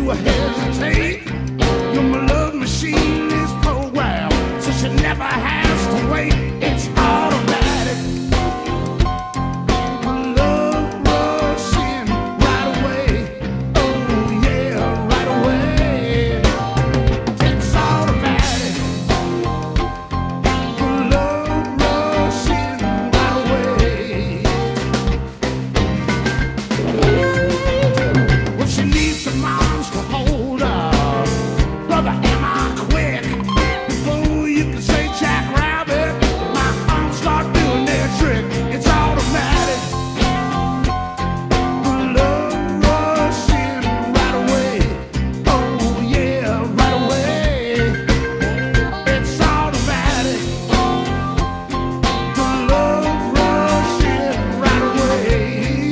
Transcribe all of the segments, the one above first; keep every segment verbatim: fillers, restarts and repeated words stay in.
do hesitate. Your love machine is programmed, so she never has to wait. It's automatic. Love rushing right away. Oh yeah, right away. It's automatic. Love rushing right away. Well, she needs some arms to hold her. Brother, am I quick? Before you can say Jack Rabbit, my arms start doing their trick. It's automatic. Love rushing right away. Oh yeah, right away. It's automatic. Love rushing right away.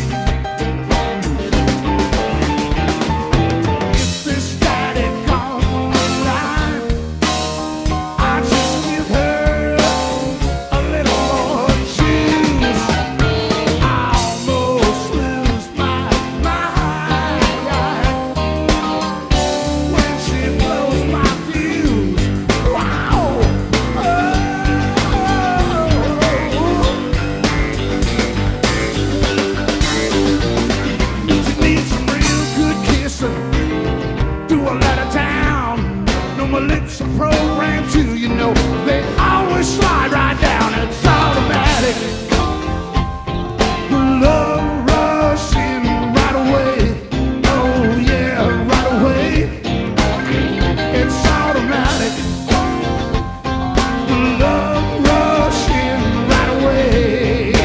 If this static on the line, I just give her a little more juice. I almost lose my mind when she blows my fuse. Wow! She needs some real good kissing. Do a let her down. No, my lips are programmed to, you know, they always slide right down. It's automatic. Love rushing right away. Oh yeah, right away. It's automatic. Love rushing right away.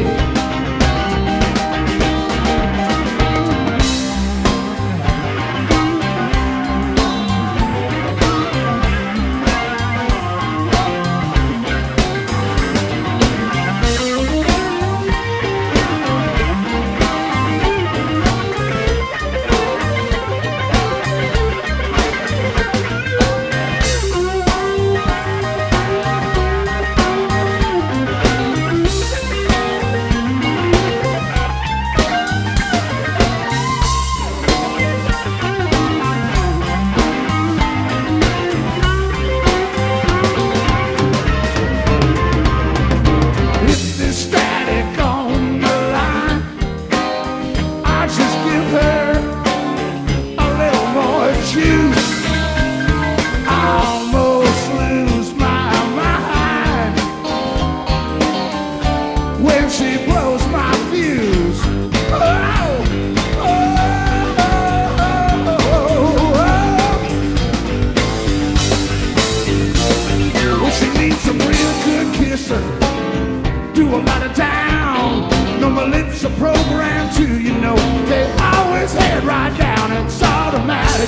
If there's static on the line, I just give her a little more juice. I almost lose my mind when she blows my fuse. Oh, oh, oh, oh. Well, she needs some real good kissing. Do a lot of down. No, my lips are programmed to, you know, they always head right down. It's automatic.